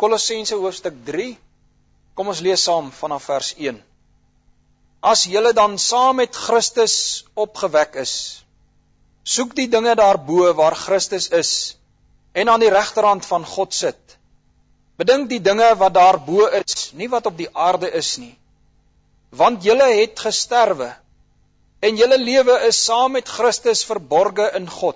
Kolossense hoofstuk 3, kom ons lees saam vanaf vers 1. As julle dan saam met Christus opgewek is, soek die dinge daarbo waar Christus is, en aan die regterhand van God sit. Bedink die dinge wat daarbo is, nie wat op die aarde is nie. Want julle het gesterwe, en julle lewe is saam met Christus verborge in God.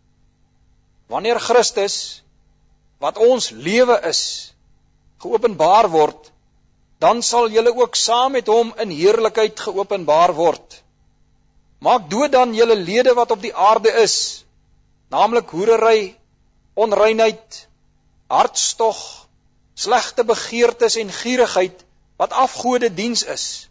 Wanneer Christus, wat ons lewe is, geopenbaar word, dan sal julle ook saam met hom in heerlikheid geopenbaar word. Maak dood dan julle lede wat op die aarde is, naamlik hoerery, onreinheid, hartstog, slegte begeertes en gierigheid, wat afgode diens is,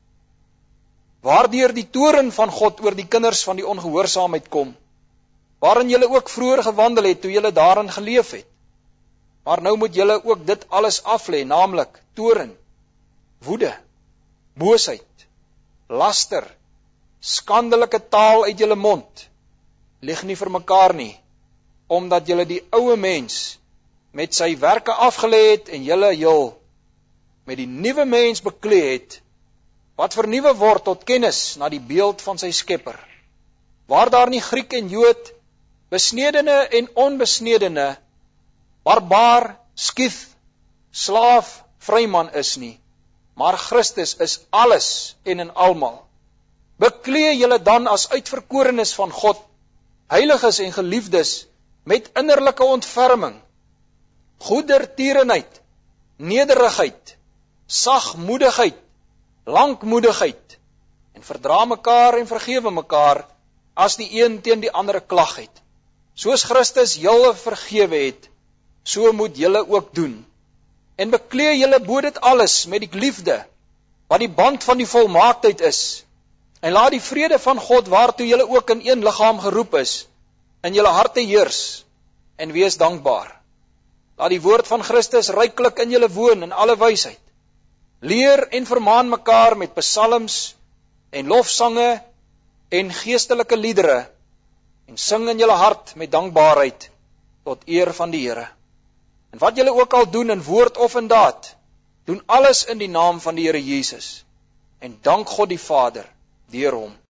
waardeur die toorn van God oor die kinders van die ongehoorsaamheid kom, waarin julle ook vroeër gewandel het, toe julle daarin geleef het. Maar nou moet julle ook dit alles aflê, naamlik toorn, woede, boosheid, laster, skandelike taal uit julle mond. Lieg nie vir mekaar nie, omdat julle die ouwe mens met sy werke afgelê het en julle heel met die nuwe mens beklee het, wat vernuwe word tot kennis na die beeld van sy skepper, waar daar nie Griek en Jood, besnedene en onbesnedene, barbaar, skiet, slaaf, vryman is nie, maar Christus is alles en in almal. Beklee julle dan as uitverkorenes van God, heiliges en geliefdes, met innerlike ontferming, goedertierenheid, nederigheid, sagmoedigheid, lankmoedigheid, en verdra mekaar en vergewe mekaar, as die een teen die ander klag het. Soos Christus julle vergewe het, so moet julle ook doen. En beklee julle bo dit alles met die liefde, wat die band van die volmaaktheid is, en laat die vrede van God, waartoe julle ook in een liggaam geroep is, in julle harte heers, en wees dankbaar. Laat die woord van Christus ryklik in julle woon in alle wysheid. Leer en vermaan mekaar met psalms en lofsange en geestelike liedere, en sing in julle hart met dankbaarheid tot eer van die Here. En wat julle ook al doen in woord of in daad, doen alles in die naam van die Here Jesus, en dank God die Vader deur hom.